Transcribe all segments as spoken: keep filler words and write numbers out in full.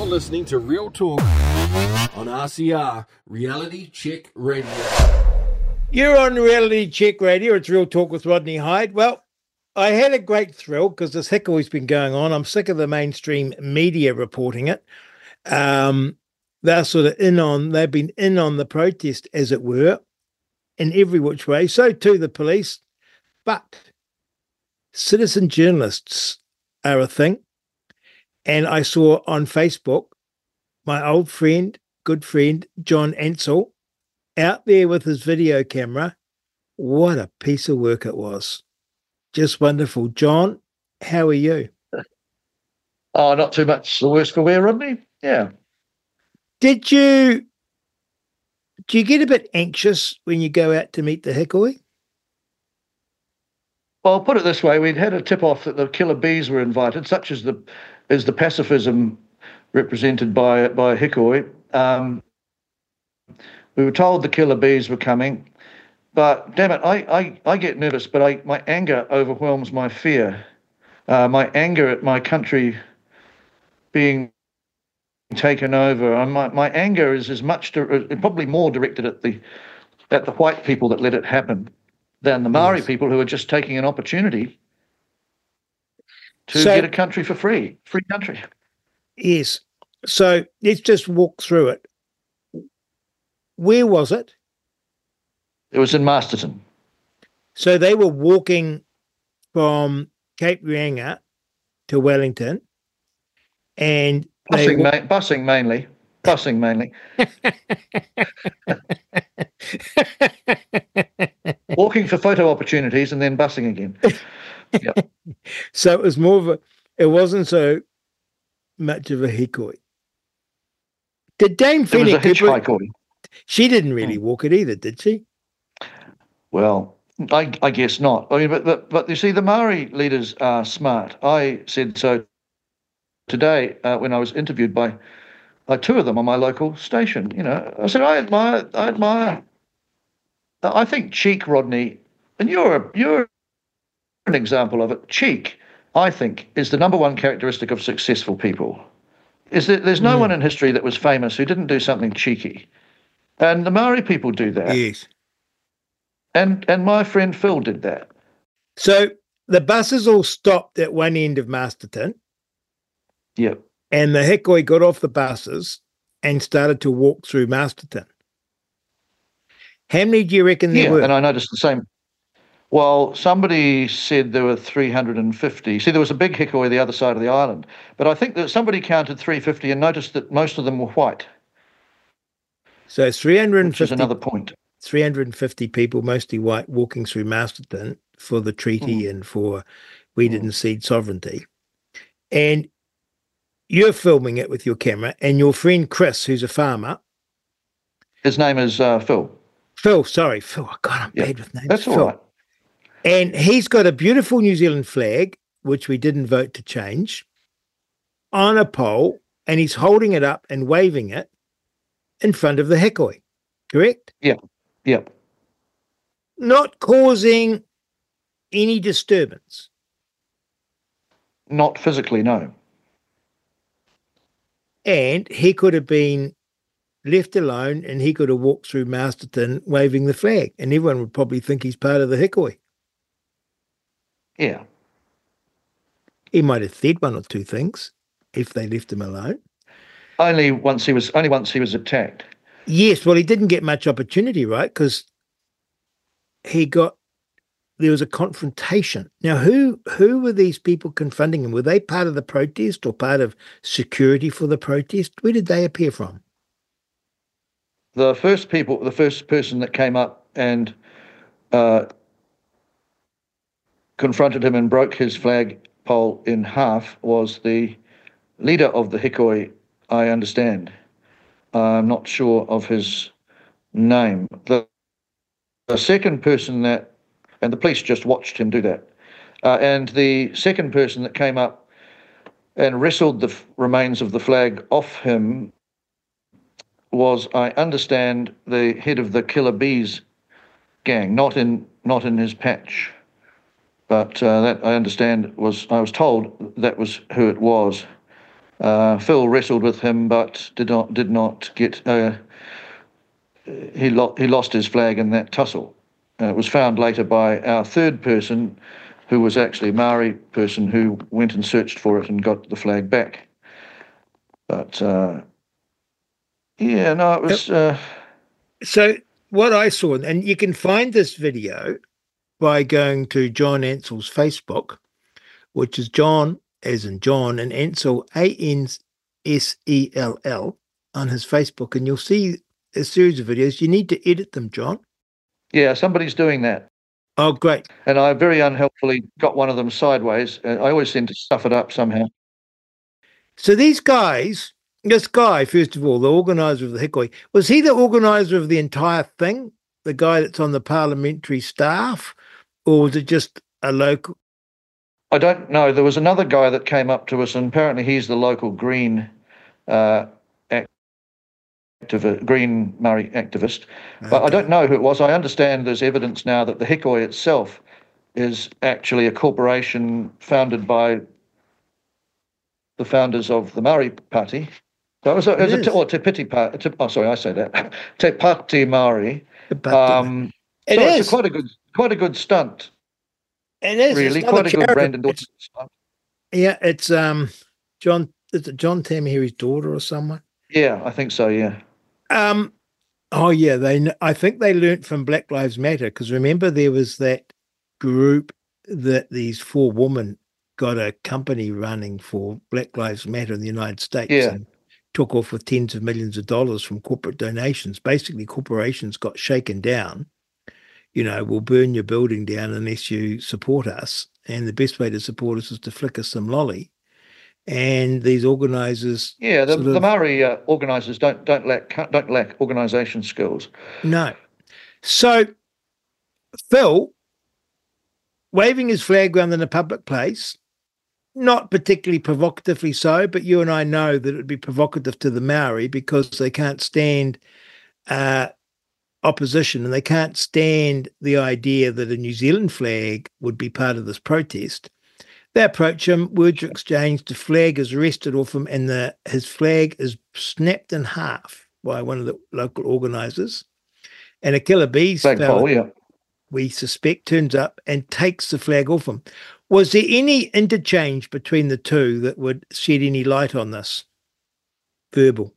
listening to Real Talk on R C R, Reality Check Radio. You're on Reality Check Radio. It's Real Talk with Rodney Hyde. Well, I had a great thrill because this hickory's been going on. I'm sick of the mainstream media reporting it. Um, they're sort of in on, they've been in on the protest, as it were, in every which way. So too the police. But citizen journalists are a thing. And I saw on Facebook my old friend, good friend, John Ansell, out there with his video camera. What a piece of work it was. Just wonderful. John, how are you? Oh, not too much the worse for wear, Rodney. Yeah. Did you, do you get a bit anxious when you go out to meet the hickory? Well, I'll put it this way. We'd had a tip-off that the killer bees were invited, such as the is the pacifism represented by by hickory. Um, we were told the killer bees were coming, but damn it, I, I, I get nervous, but I, my anger overwhelms my fear. Uh, my anger at my country being taken over. And my, my anger is as much, to, probably more directed at the at the white people that let it happen than the Maori yes. people who are just taking an opportunity to so, get a country for free, free country. Yes. So let's just walk through it. Where was it? It was in Masterton. So they were walking from Cape Reinga to Wellington, and busing, wa- ma- busing mainly, busing mainly. Walking for photo opportunities and then busing again. Yep. So it was more of a, it wasn't so much of a hickory. Did Dame Fenwick... It was a hitchhiker. She didn't really hmm. walk it either, did she? Well, I, I guess not. I mean, but, but but you see, the Maori leaders are smart. I said so today uh, when I was interviewed by uh, two of them on my local station. You know, I said I admire, I admire. I think cheek, Rodney, and you're a, you're an example of it. Cheek, I think, is the number one characteristic of successful people. Is that there's no mm. one in history that was famous who didn't do something cheeky, and the Maori people do that. Yes. And and my friend Phil did that. So the buses all stopped at one end of Masterton. Yep. And the hickory got off the buses and started to walk through Masterton. How many do you reckon there yeah, were? And I noticed the same. Well, somebody said there were three hundred fifty. See, there was a big hickory the other side of the island. But I think that somebody counted three hundred fifty and noticed that most of them were white. So three hundred fifty. Which is another point. three hundred fifty people, mostly white, walking through Masterton for the treaty mm. and for we didn't mm. cede sovereignty. And you're filming it with your camera, and your friend Chris, who's a farmer. His name is uh, Phil. Phil, sorry, Phil. Oh, God, I'm yep. bad with names. That's Phil. all right. And he's got a beautiful New Zealand flag, which we didn't vote to change, on a pole, and he's holding it up and waving it in front of the hickory, correct? Yeah, yeah. Not causing any disturbance. Not physically, no. And he could have been left alone and he could have walked through Masterton waving the flag, and everyone would probably think he's part of the hickory. Yeah. He might have said one or two things if they left him alone. Only once he was only once he was attacked. Yes, well, he didn't get much opportunity, right? Because he got there was a confrontation. Now, who who were these people confronting him? Were they part of the protest or part of security for the protest? Where did they appear from? The first people, the first person that came up and uh, confronted him and broke his flagpole in half was the leader of the hickory, I understand. I'm not sure of his name. The, the second person that, and the police just watched him do that, uh, and the second person that came up and wrestled the f- remains of the flag off him was, I understand, the head of the Killer Bees gang, not in not in his patch. But uh, that I understand was, I was told that was who it was. Uh, Phil wrestled with him, but did not did not get. Uh, he lo- he lost his flag in that tussle. Uh, it was found later by our third person, who was actually a Maori person who went and searched for it and got the flag back. But uh, yeah, no, it was. Uh, So what I saw, and you can find this video by going to John Ansell's Facebook, which is John as in John and Ansell, A N S E L L, on his Facebook, and you'll see a series of videos. You need to edit them, John. yeah, somebody's doing that. Oh, great. And I very unhelpfully got one of them sideways. Uh, I always seem to stuff it up somehow. So these guys, this guy, first of all, the organizer of the Hikoi, was he the organizer of the entire thing? The guy that's on the parliamentary staff? Or was it just a local? I don't know. There was another guy that came up to us, and apparently he's the local Green uh, activist, Green Murray activist. But Okay. I don't know who it was. I understand there's evidence now that the Hikoi itself is actually a corporation founded by the founders of the Maori Party. So it was a, it was It a, te, is. or Te Piti Party. Te, oh, sorry, I say that. Te Pati Maori. But Um, it so is. it's a quite a good, quite a good stunt, It is. really. It's not Quite a good charity. brand It's- endorsement stunt. Yeah, it's um John. Is it John Tamihere's daughter or someone? Yeah, I think so. Yeah. Um. Oh yeah, they. kn- I think they learnt from Black Lives Matter, because remember there was that group that these four women got a company running for Black Lives Matter in the United States, Yeah. and took off with tens of millions of dollars from corporate donations. Basically, corporations got shaken down. You know, we'll burn your building down unless you support us. And the best way to support us is to flick us some lolly. And these organisers, Yeah, the, sort the of- Maori uh, organisers don't don't lack don't lack organisation skills. no. So Phil, waving his flag around in a public place, not particularly provocatively so, but you and I know that it would be provocative to the Maori because they can't stand uh, opposition, and they can't stand the idea that a New Zealand flag would be part of this protest. They approach him, words are exchanged, the flag is wrested off him, and the his flag is snapped in half by one of the local organisers. And a Killer Bees Flag fella, pole, yeah. we suspect, turns up and takes the flag off him. Was there any interchange between the two that would shed any light on this? Verbal.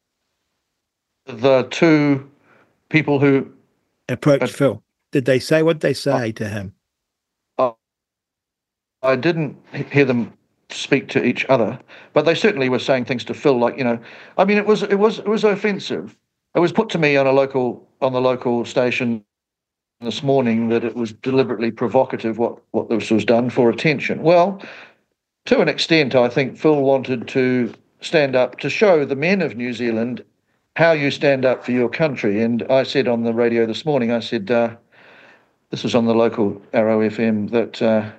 The two people who Approached Uh, Phil. Did they say what they say to him? uh, I didn't hear them speak to each other, but they certainly were saying things to Phil, like, you know, I mean, it was it was it was offensive. It was put to me on a local on the local station this morning that it was deliberately provocative what what this was done for attention. Well, to an extent, I think Phil wanted to stand up to show the men of New Zealand how you stand up for your country. And I said on the radio this morning, I said, uh, this was on the local Arrow F M, that, uh,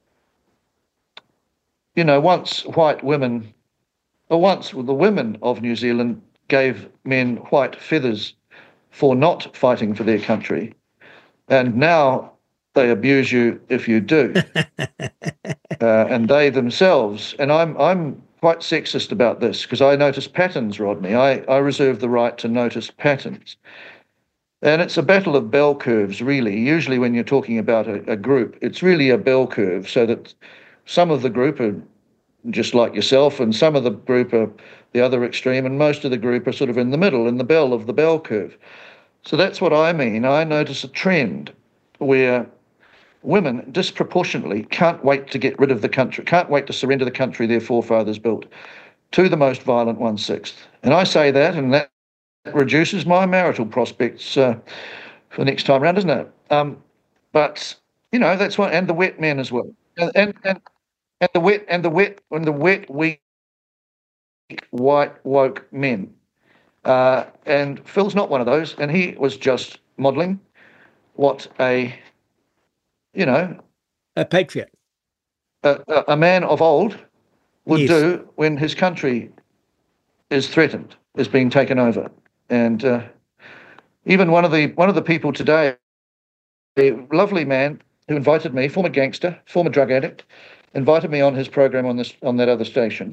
you know, once white women, or once the women of New Zealand gave men white feathers for not fighting for their country, and now they abuse you if you do. uh, and they themselves, and I'm I'm quite sexist about this because I notice patterns, Rodney. I, I reserve the right to notice patterns. And it's a battle of bell curves, really. Usually when you're talking about a, a group, it's really a bell curve, so that some of the group are just like yourself, and some of the group are the other extreme, and most of the group are sort of in the middle, in the bell of the bell curve. So that's what I mean. I notice a trend where women disproportionately can't wait to get rid of the country, can't wait to surrender the country their forefathers built to the most violent one-sixth. And I say that, and that reduces my marital prospects uh, for the next time around, doesn't it? Um, but, you know, that's what, and the wet men as well. And, and, and, and the wet, and the wet, and the wet, weak, white, woke men. Uh, and Phil's not one of those, and he was just modelling what a, you know, A patriot. a, a- a man of old would Yes. do when his country is threatened, is being taken over. And uh, even one of the one of the people today, a lovely man who invited me, former gangster, former drug addict, invited me on his program on this on that other station.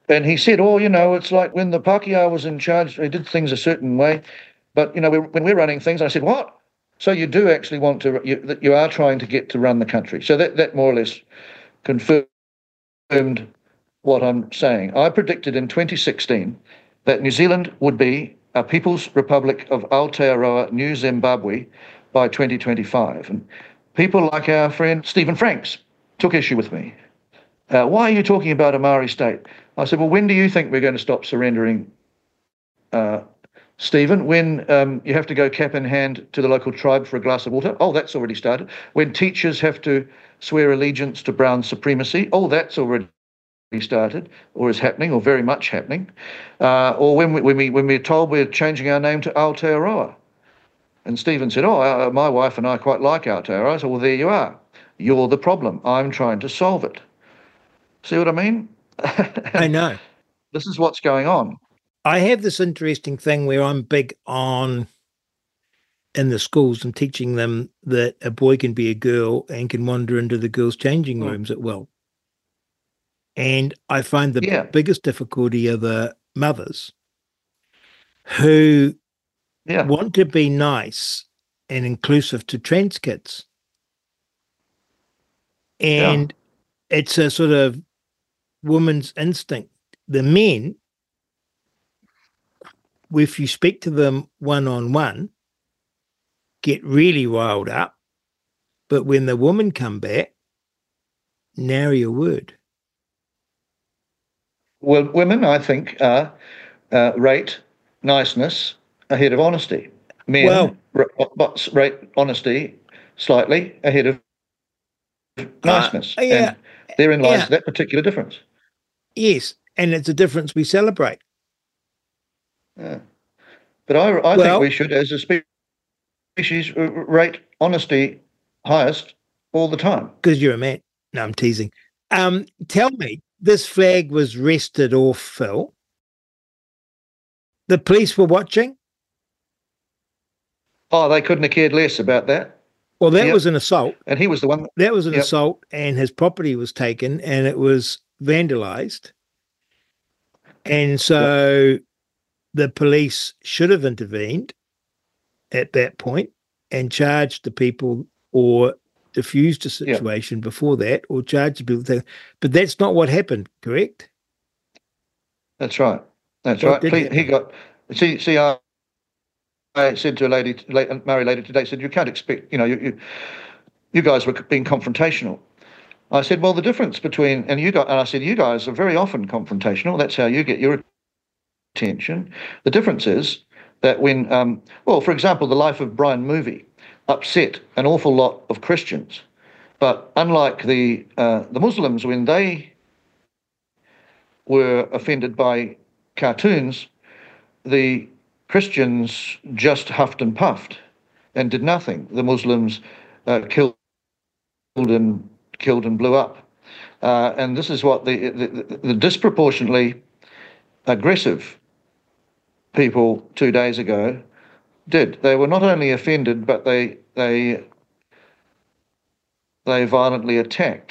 and he said, "Oh, you know, it's like when the Pākehā was in charge, they did things a certain way, but you know, we're, when we're running things," I said, "What? So you do actually want to? You, that you are trying to get to run the country?" So that that more or less confirmed what I'm saying. I predicted in twenty sixteen that New Zealand would be a People's Republic of Aotearoa, New Zimbabwe, by twenty twenty-five. And people like our friend Stephen Franks took issue with me. Uh, why are you talking about a Maori state? I said, well, when do you think we're going to stop surrendering, uh, Stephen? When um, you have to go cap in hand to the local tribe for a glass of water? Oh, that's already started. When teachers have to swear allegiance to Brown supremacy? Oh, that's already started, or is happening, or very much happening. Uh, or when, we, when, we, when we're told we're changing our name to Aotearoa. And Stephen said, oh, uh, my wife and I quite like Aotearoa. I said, well, there you are. You're the problem. I'm trying to solve it. See what I mean? I know. This is what's going on. I have this interesting thing where I'm big on, in the schools, and teaching them that a boy can be a girl and can wander into the girls' changing rooms mm. at will. And I find the yeah. biggest difficulty are the mothers who yeah. want to be nice and inclusive to trans kids. And yeah. it's a sort of woman's instinct. The men, if you speak to them one-on-one, get really riled up. But when the women come back, nary a word. Well, women, I think, are, uh, rate niceness ahead of honesty. Men well, r- rate honesty slightly ahead of niceness. Uh, yeah, and therein lies yeah. that particular difference. Yes, and it's a difference we celebrate. Yeah. But I, I well, think we should, as a species, rate honesty highest all the time. Because you're a man. No, I'm teasing. Um, tell me, this flag was wrested off, Phil. The police were watching? Oh, they couldn't have cared less about that. Well, that yep. was an assault. And he was the one. That, that was an yep. assault, and his property was taken, and it was vandalized. And so yep. the police should have intervened at that point and charged the people, or diffused the situation yep. before that, or charged the people. But that's not what happened, correct? That's right. That's what right. He, he got. See, see, I, I said to a lady, a Maori lady today, said, you can't expect, you know, you, you, you guys were being confrontational. I said, well, the difference between, and you guys, and I said, you guys are very often confrontational. That's how you get your attention. The difference is that when, um, well, for example, the life of Brian Movie upset an awful lot of Christians, but unlike the uh, the Muslims, when they were offended by cartoons, the Christians just huffed and puffed and did nothing. The Muslims uh, killed and killed and blew up, uh, and this is what the, the the disproportionately aggressive people two days ago did. They were not only offended, but they they they violently attacked,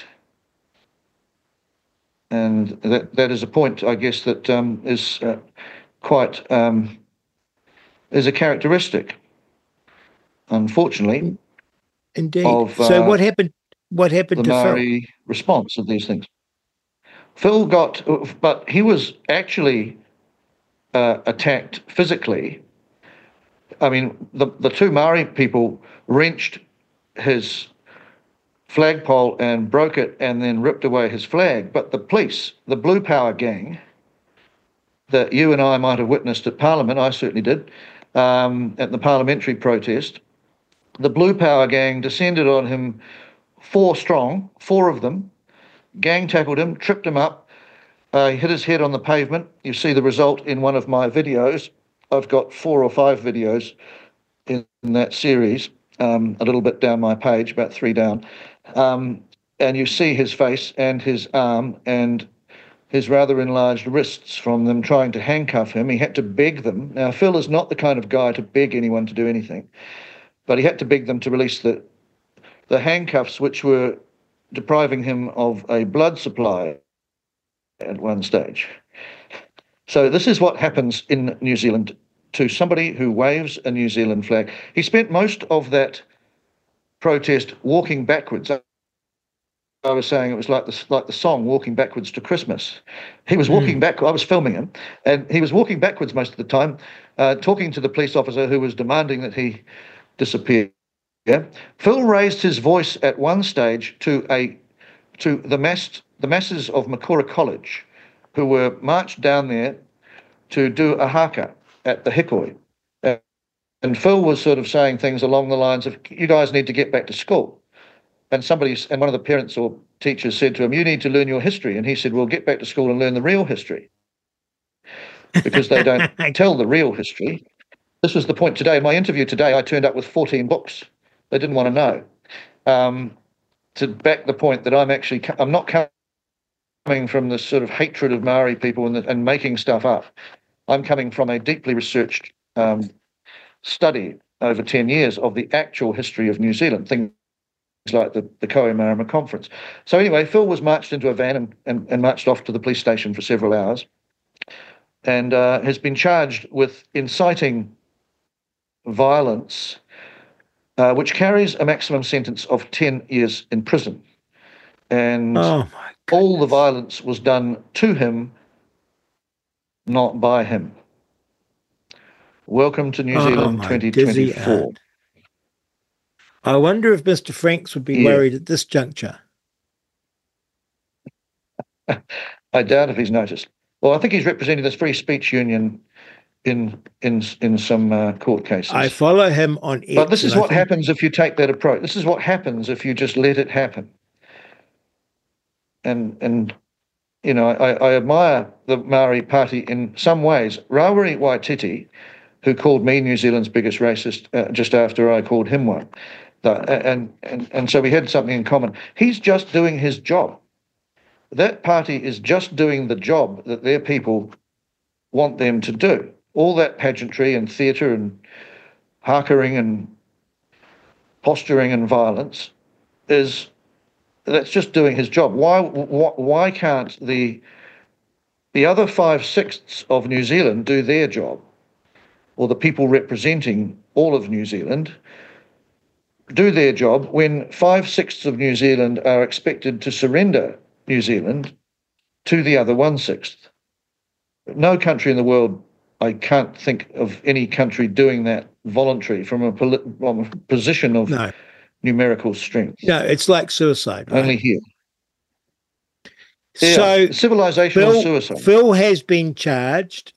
and that that is a point, I guess, that um, is uh, quite um, is a characteristic, unfortunately. Indeed. Of, uh, so what happened? What happened the to Maori Phil? response of these things? Phil got, but he was actually uh, attacked physically. I mean, the, the two Maori people wrenched his flagpole and broke it and then ripped away his flag. But the police, the Blue Power gang, that you and I might have witnessed at Parliament, I certainly did, um, at the parliamentary protest, the Blue Power gang descended on him four strong, four of them, gang tackled him, tripped him up, uh, hit his head on the pavement. You see the result in one of my videos. I've got four or five videos in, in that series, um, a little bit down my page, about three down. Um, and you see his face and his arm and his rather enlarged wrists from them trying to handcuff him. He had to beg them. Now, Phil is not the kind of guy to beg anyone to do anything, but he had to beg them to release the, the handcuffs, which were depriving him of a blood supply at one stage. So this is what happens in New Zealand to somebody who waves a New Zealand flag. He spent most of that protest walking backwards. I was saying it was like the, like the song Walking Backwards to Christmas. He was walking mm. back. I was filming him, and he was walking backwards most of the time, uh, talking to the police officer who was demanding that he disappear. Yeah? Phil raised his voice at one stage to a to the mass the masses of Makura College, who were marched down there to do a haka at the Hikoi. Uh, and Phil was sort of saying things along the lines of, "You guys need to get back to school." And somebody, and one of the parents or teachers said to him, "You need to learn your history." And he said, "Well, get back to school and learn the real history." Because they don't tell the real history. This was the point today. In my interview today, I turned up with fourteen books. They didn't want to know. Um, to back the point that I'm actually, I'm not coming from this sort of hatred of Maori people and, the, and making stuff up. I'm coming from a deeply researched um, study over ten years of the actual history of New Zealand, things like the, the Koe Marama Conference. So anyway, Phil was marched into a van and, and, and marched off to the police station for several hours, and uh, has been charged with inciting violence, uh, which carries a maximum sentence of ten years in prison. And oh all the violence was done to him, not by him. Welcome to New oh, Zealand twenty twenty-four. I wonder if Mister Franks would be yeah. worried at this juncture. I doubt if he's noticed. Well, I think he's representing this free speech union in in in some uh, court cases. I follow him on X. But this is what think... happens if you take that approach. This is what happens if you just let it happen. And and you know, I, I admire the Maori Party in some ways. Rawiri Waititi, who called me New Zealand's biggest racist uh, just after I called him one. And, and and so we had something in common. He's just doing his job. That party is just doing the job that their people want them to do. All that pageantry and theatre and harkering and posturing and violence is that's just doing his job. Why why, why can't the the other five sixths of New Zealand do their job, or the people representing all of New Zealand do their job when five-sixths of New Zealand are expected to surrender New Zealand to the other one-sixth? No country in the world, I can't think of any country doing that voluntary from a, from a position of no. numerical strength. No, it's like suicide. Right? Only here. So yeah, civilizational Phil, suicide. Phil has been charged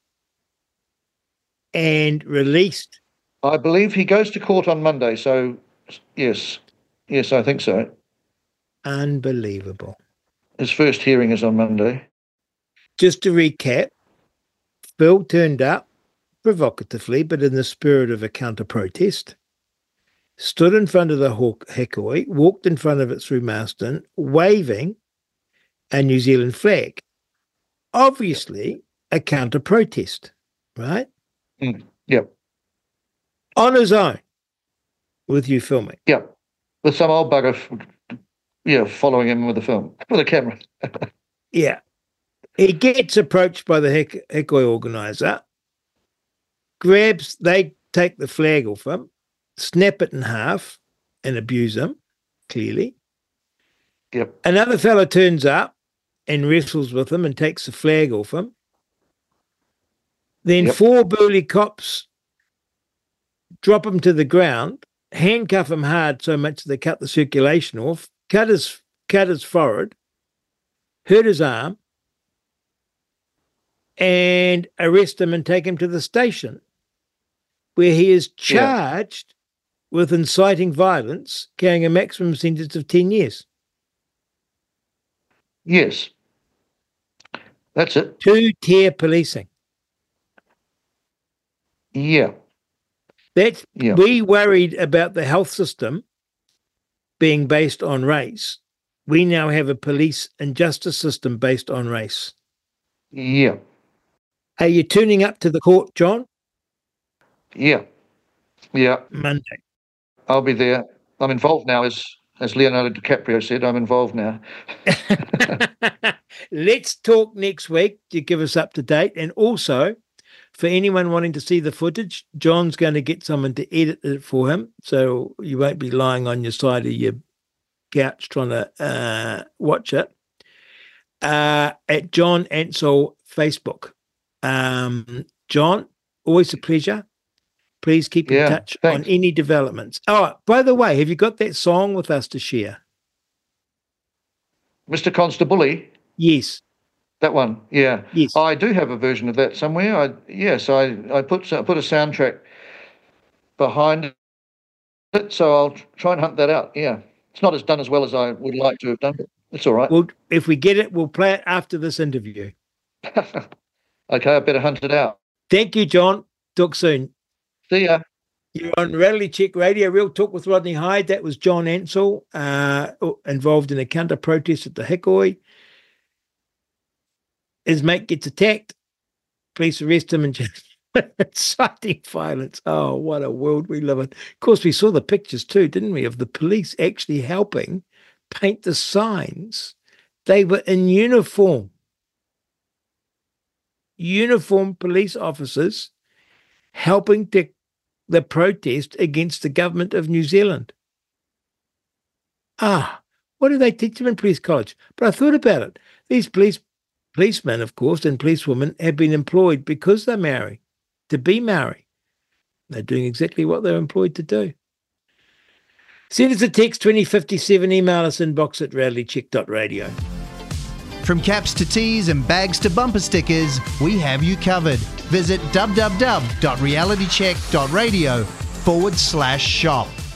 and released. I believe he goes to court on Monday, so... Yes, yes, I think so. Unbelievable. His first hearing is on Monday. Just to recap, Phil turned up provocatively, but in the spirit of a counter-protest, stood in front of the Hikoi, walked in front of it through Marsden, waving a New Zealand flag. Obviously, a counter-protest, right? Mm, yep. On his own. With you filming? Yeah, with some old bugger, yeah, following him with a film, with a camera. Yeah. He gets approached by the Hik- Hikoi organizer, grabs, they take the flag off him, snap it in half and abuse him, clearly. Yep. Another fellow turns up and wrestles with him and takes the flag off him. Then yep. four burly cops drop him to the ground, handcuff him hard so much they cut the circulation off, cut his cut his forehead, hurt his arm, and arrest him and take him to the station, where he is charged yeah. with inciting violence, carrying a maximum sentence of ten years. Yes. That's it. Two-tier policing. Yeah. That's, yeah. We worried about the health system being based on race. We now have a police and justice system based on race. Yeah. Are you tuning up to the court, John? Yeah. Yeah. Monday. I'll be there. I'm involved now, as as Leonardo DiCaprio said. I'm involved now. Let's talk next week to give us up to date. And also, for anyone wanting to see the footage, John's going to get someone to edit it for him, so you won't be lying on your side of your couch trying to uh, watch it. Uh, at John Ansell Facebook. Um, John, always a pleasure. Please keep in Yeah, touch thanks. on any developments. Oh, by the way, have you got that song with us to share? Mister Constabully, Yes. that one, yeah. Yes. I do have a version of that somewhere. I yes, I I put I put a soundtrack behind it, so I'll try and hunt that out. Yeah, it's not as done as well as I would like to have done, but it's all right. Well, if we get it, we'll play it after this interview. Okay, I better hunt it out. Thank you, John. Talk soon. See ya. You're on Reality Check Radio, Real Talk with Rodney Hyde. That was John Ansell, uh, involved in a counter protest at the Hikoi. His mate gets attacked. Police arrest him and inciting violence. Oh, what a world we live in. Of course, we saw the pictures too, didn't we, of the police actually helping paint the signs. They were in uniform. Uniformed police officers helping to the protest against the government of New Zealand. Ah, what do they teach them in police college? But I thought about it. These police policemen, of course, and policewomen have been employed because they're Maori, to be Maori. They're doing exactly what they're employed to do. Send us a text twenty fifty-seven, email us inbox at reality check dot radio. From caps to tees and bags to bumper stickers, we have you covered. Visit w w w dot reality check dot radio forward slash shop.